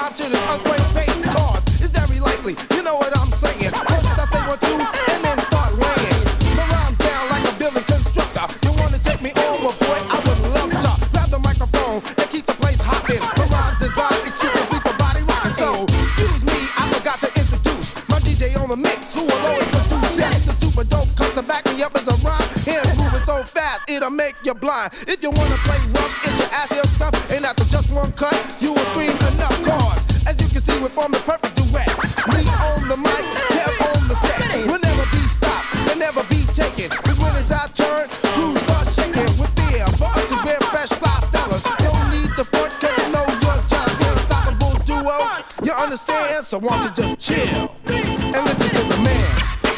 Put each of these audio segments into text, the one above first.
rhyme to this earthquake bass cause it's very likely, you know what I'm saying. First I say 1, 2, and then start laying my rhymes down like a building constructor. You wanna take me over, boy? I would love to grab the microphone and keep the place hopping. My rhymes designed exclusively for body rocking. So excuse me, I forgot to introduce my DJ on the mix, who will always produce. Yes, the super dope comes to back me up as a rhyme. Hands moving so fast, it'll make you blind. If you wanna play rough, it's your ass heel stuff. And after just one cut, you will scream enough cause. As you can see, we're forming perfect duet. Me on the mic, Kev on the set. We'll never be stopped, we'll never be taken. Cause when it's our turn, crews start shaking with fear. For us, cause we're fresh fly fellas. Don't need the front, cause you know you're just an unstoppable duo. You understand? So why don't you just chill and listen to the man.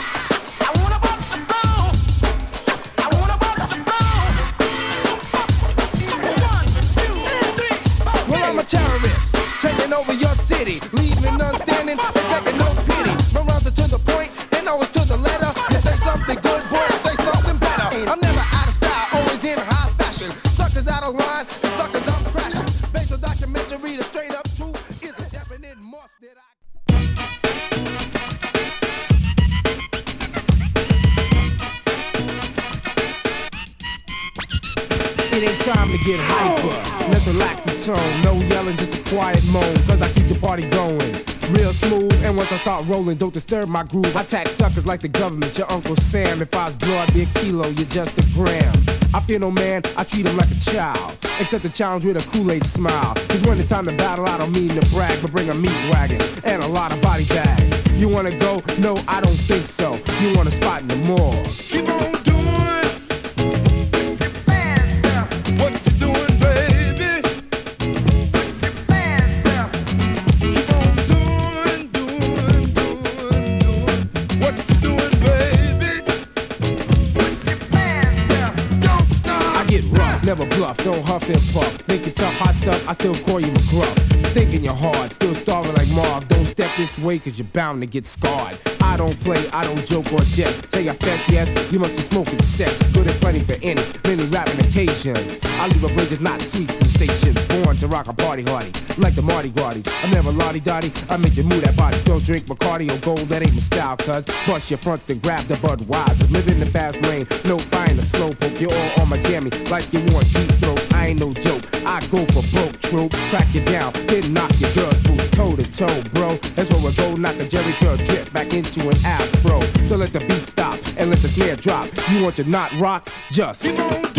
I'm a terrorist, taking over your city, leaving none standing and taking no pity. My rhymes are to the point and always to the letter. You say something good, boy, I say something better. I'm never out of style, always in high fashion. Suckers out of line and suckers I'm crashing. Based on documentary, the straight up truth is a definite must that It ain't time to get hyper, let's relax the tone. No yelling, just a quiet moan, cause I keep the party going real smooth, and once I start rolling, don't disturb my groove. I tax suckers like the government, your Uncle Sam. If I was blue, I'd be a kilo, you're just a gram. I fear no man, I treat him like a child, except the challenge with a Kool-Aid smile. Cause when it's time to battle, I don't mean to brag, but bring a meat wagon and a lot of body bags. You wanna go? No, I don't think so. You want a spot in the mall. Keep on doing what you doing, baby. Keep on doing what you doing, baby. Don't stop. I get rough, never bluff, don't huff and puff. Thinking tough, hot stuff, I still call you McGruff. Thinking you're hard, still starving like Marv. Don't step this way, cause you're bound to get scarred. I don't play, I don't joke or jest. Say I fess, yes, you must be smoking cess. Good and plenty for many rapping occasions. I leave a bridges, not sweet sensations. Born to rock a party hardy, like the Mardi Gras. I'm never lottie-dottie, I make you move that body. Don't drink Bacardi or Gold, that ain't my style, cuz bust your fronts then grab the Budweiser. Live in the fast lane, no buying a slow poke. You're all on my jammy, like you want deep throat. I ain't no joke, I go for broke, trope. Crack you down, then knock your girl's boots toe to toe, bro. That's where we go, knock the Jerry curl drip back into an afro. So let the beat stop and let the snare drop. You want your knot rocked? Just keep on.